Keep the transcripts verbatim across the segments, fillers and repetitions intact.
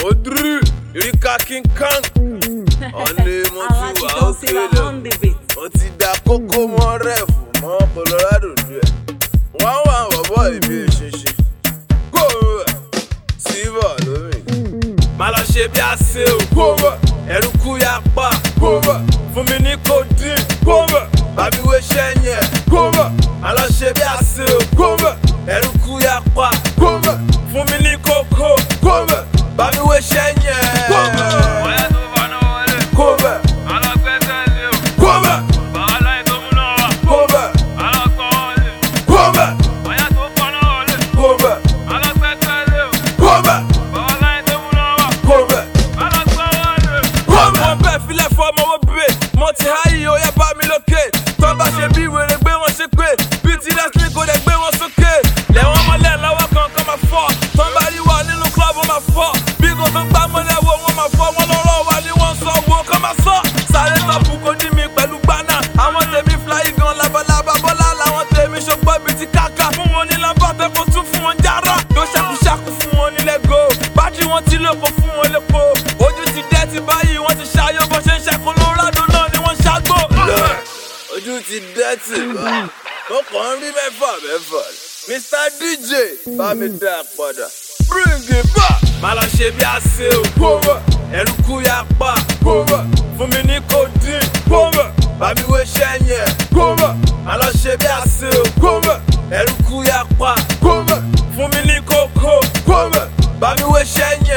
Odru, Erika King Kang. Only Motu, I'll kill him. Oti da koko mo ref, mo Colorado due. One one boy be shishi. Go Silver lo mi. Ma lo ṣe bí ase o. Go Eruku ya pa. Go fún mi ní codeine. Go babi we shenye. Go ma lo ṣe bí ase o. Go Eruku ya pa. Go fún mi ní coco. Go babi we shenye. Oya tó bá náà wọlé. Go alágbẹ́sẹ̀ o. Go bàálà ìdòmúnà wa. Go alákọ̀ọ́lé. Go oya tó bá náà wọlé. Go alágbẹ́sẹ̀ o. Go bàálà ìdòmúnà wa. Go alákọ̀ọ́lé. Mo bẹ̀ filẹ̀ fọ́ ọmọ wo bè. Mo ti háyì ó yẹ bá mi lókè. Tó bá ṣe bí wèrè gbé wọn ṣe pé. Bí ti wrestling kò dẹ̀ gbé wọn sókè. Lẹ́wọ̀n mọ́lẹ̀ lọ́wọ́ kan kan máa fọ́. Tó bá rí wa nínú club wọn máa fọ́. Bí kò tó ń gbá mọ́lẹ̀ wo wọn máa fọ́. Wọ́n lọ́rọ̀ wa ni wọ́n sọ wo kọ́ máa sọ. Sáré tọ́pù kò dí mi pẹ̀lú gbaná. Àwọn tèmi fly gan labalábá bọ́lá làwọn tèmi ṣọgbọ́n mi ti káka. Fún wọn ní lábàtẹ́ kò tún fún wọn jára. Ló ṣàkúṣàkú fún wọn nílẹ̀ go. Bátìrì wọn ti lóko fún wọn lépo. Ojú ti dẹ́ ti báyìí wọ́n ti ṣayọ bó ṣe ń ṣe Colorado náà ni wọ́n ṣàgbó. Ojú ti dẹ́ ti bá. Ó kàn ń rí mẹ́fà mẹ́fà. Mister D J bá mi dá padà. Bring it back. Má lọ ṣe bí ase o. Go Eruku ya pa. Go fún mi ní codeine. Go bàbí we shenye. Go má lọ ṣe bí ase o. Go Eruku ya pa. Go fún mi ní coco. Go bàbí we shenye.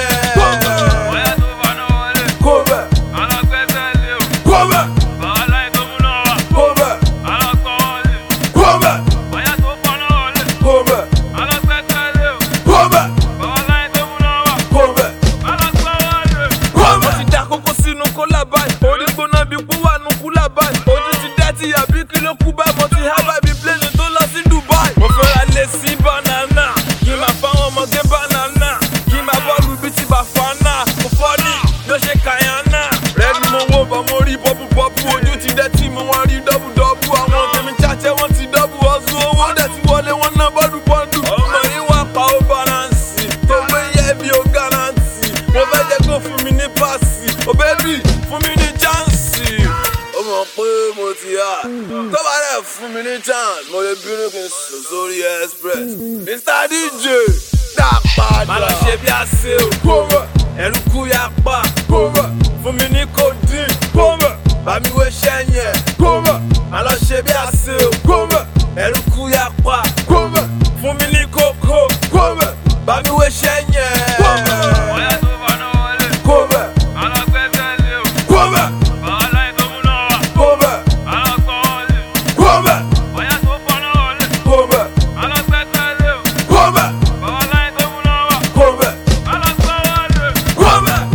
Oya tó bá náà wọlé. Go alágbẹ́sẹ̀ o. Go bàálà ìdòmúnà wa. Go alákọ̀ọ́lé. Go oya tó bá náà wọlé. Go alágbẹ́sẹ̀ o. Go bàálà ìdòmúnà wa. Go alákọ̀ọ́lé. Mo ti dá kókó sínú kólà báyìí. Orí gbóná bí kú wà nù kúlà báyìí. Ojú ti dẹ́ ti àbí kí ló kú báyìí. Mo ti há báyìí bí pléènì tó lọ sí Dubai. Mo fẹ́ ra lé sí banana. Kí n máa fáwọn ọmọge banana. Kí n máa bọ́ọ̀lù bí ti Bafana. Mo fọ́ ní ló ṣe kàyánà. Rẹ́ni mo wó bọ̀ mo rí bọ́bú bọ́bú. Ojú ti dẹ́ tí mo wọ́n rí dọ́bù dọ́bù. Àwọn tèmi cháchẹ́ wọ́n ti dọ́bù ọ̀sùn. Owó dẹ̀ ti wọlé wọn ná bọ́dù bọ́dù. Ọmọ yìí wá pa ó balansi. Tó gbé yẹ bí ó garanti. Mo fẹ́ jẹ́ kó fún mi ní pàṣì. Ó bẹ́bí fún mi ní chánsì. Ó mọ̀ pé mo ti yá. Tó bá dẹ̀ fún mi ní chance, mo lè bínú kí n sùn sórí express. Mister D J dá padà. Má lọ ṣe bí ase o. Go Eruku ya pa. Go fún mi ní codeine. Go bàbí we shenye. Go má lọ ṣe bí ase o. Go Eruku ya pa. Go fún mi ní coco. Go bàbí we shenye. Oya tó bá náà wọlé. Go alágbẹ́sẹ̀ o. Go bàálà ìdòmúnà wa. Go alákọ̀ọ́lé. Go oya tó bá náà wọlé. Go alágbẹ́sẹ̀ o. Go bàálà ìdòmúnà wa. Go alákọ̀ọ́lé. Go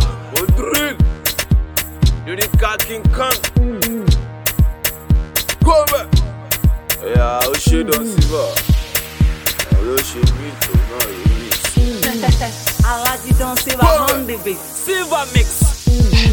Odru, Erika King Kang. Go yeah, ó ṣe dán síbà. Ló ṣe beat náà yìí. Alaji Don Silver on the beat. Silver mix.